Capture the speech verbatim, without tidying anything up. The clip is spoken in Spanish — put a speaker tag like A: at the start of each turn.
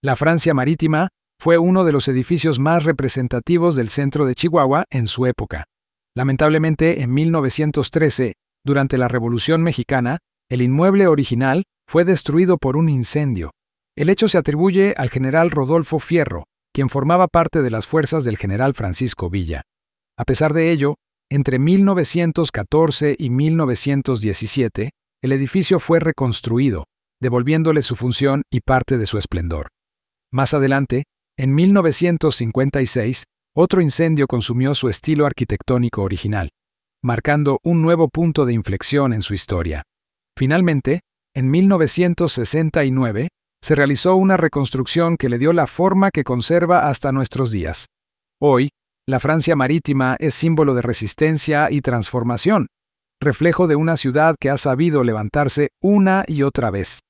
A: La Francia Marítima fue uno de los edificios más representativos del centro de Chihuahua en su época. Lamentablemente, en mil novecientos trece, durante la Revolución Mexicana, el inmueble original fue destruido por un incendio. El hecho se atribuye al general Rodolfo Fierro, quien formaba parte de las fuerzas del general Francisco Villa. A pesar de ello, entre mil novecientos catorce y mil novecientos diecisiete, el edificio fue reconstruido, devolviéndole su función y parte de su esplendor. Más adelante, en mil novecientos cincuenta y seis, otro incendio consumió su estilo arquitectónico original, marcando un nuevo punto de inflexión en su historia. Finalmente, en mil novecientos sesenta y nueve, se realizó una reconstrucción que le dio la forma que conserva hasta nuestros días. Hoy, la Francia Marítima es símbolo de resistencia y transformación, reflejo de una ciudad que ha sabido levantarse una y otra vez.